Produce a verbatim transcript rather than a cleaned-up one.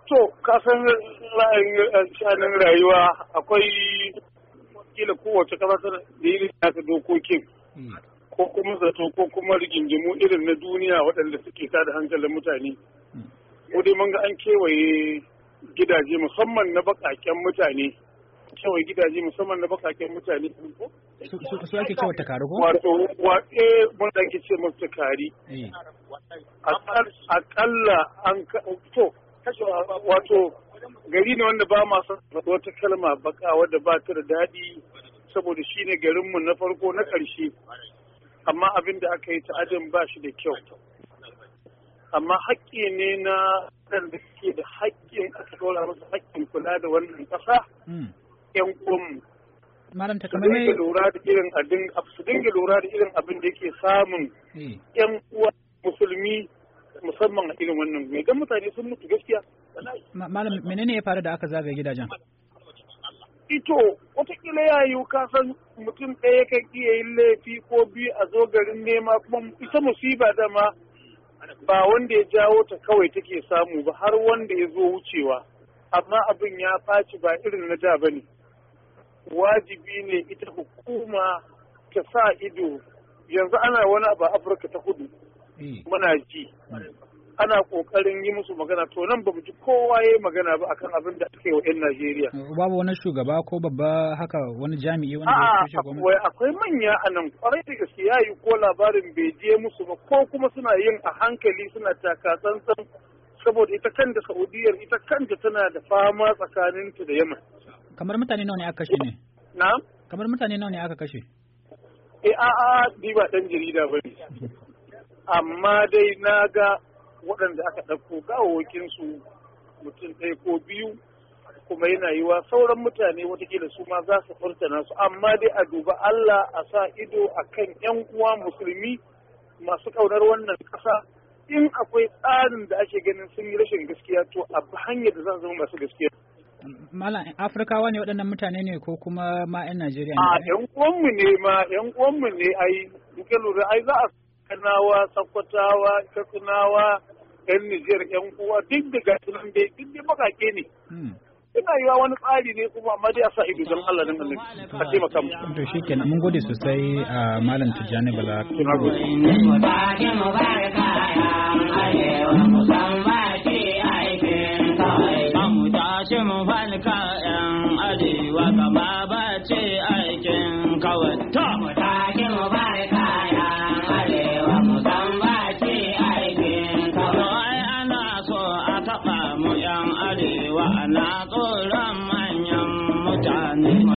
To, kasan shanin rayuwa akwai kila kowace kasa da irin nasa dokokin ko kuma zato ko kuma rigingimu irin na duniya waɗanda suke tada hankalin mutane. Ko dai mun ga an kewaye gidaje musamman na baƙaƙen mutane. Kewaye gidaje musamman na baƙaƙen mutane. Su ake cewa takari ko? Wato, waɗe mun da ake ce masu takari. Aƙalla an to. Wato gari ne wanda ba ma son wata kalma baka wadda ba ta da daɗi saboda shi ne garinmu na farko na ƙarshe amma abin da aka yi ta'adin ba shi da kyau amma haƙƙi ne na waɗanda suke da haƙƙin aka ɗora masa haƙƙin kula da wannan ƙasa ƴan uwanmu su dinga lura da irin abin su dinga lura da irin abin da yake samun ƴan uwa musulmi musamman a irin wannan mai gan mutane sun mutu gaskiya. Malam menene ya faru da aka zagaye gidajen? Ito watakila ya yi kasan mutum ɗaya kan iya yin laifi ko biyu a zo garin nema kuma ita musiba dama ba wanda ya jawo ta kawai take samu ba har wanda ya zo wucewa amma abin ya ɓaci ba irin na da ba ne. Wajibi ne ita hukuma ta sa ido yanzu ana wani abu a Afirka ta Kudu. Muna ji ana kokarin yi musu magana to nan ba mu ji kowa yayi magana ba akan abin da ake wa 'yan Najeriya. Babu wani shugaba ko babba haka wani jami'i wanda ya kushe gwamnati? Akwai manya a nan kwarai da gaske yayi ko labarin bai je musu ba ko kuma suna yin a hankali suna taka tsantsan saboda ita kanta Saudiyar ita kanta tana da fama tsakaninta da Yemen. Kamar mutane nawa ne aka kashe ne? Na'am. Kamar mutane nawa ne aka kashe? Eh a'a ni ba dan jarida bane. Amma dai na ga waɗanda aka ɗauko gawawakinsu mutum ɗaya ko biyu kuma yana yiwa sauran mutane watakila su ma za su furtana su amma dai a duba Allah a sa ido a kan 'yan uwa musulmi masu ƙaunar wannan ƙasa in akwai tsarin da ake ganin sun yi rashin gaskiya to a hanyar da za su zama masu gaskiya. Malam Afirkawa ne waɗannan mutane ne ko kuma ma 'yan Najeriya ne? A 'yan uwanmu ne ma 'yan uwanmu ne ai duka lura ai za a Kanawa, Sakkwatawa, Katsinawa, 'yan Nijar, 'yan uwa duk da gasu nan dai duk dai bakake ne. Ina yiwa wani tsari ne kuma amma dai a sa ido don Allah nan Allah a taimaka mu. To shikenan mun gode sosai a Malam Tijjani Bala. Ana tsoron manyan mutane.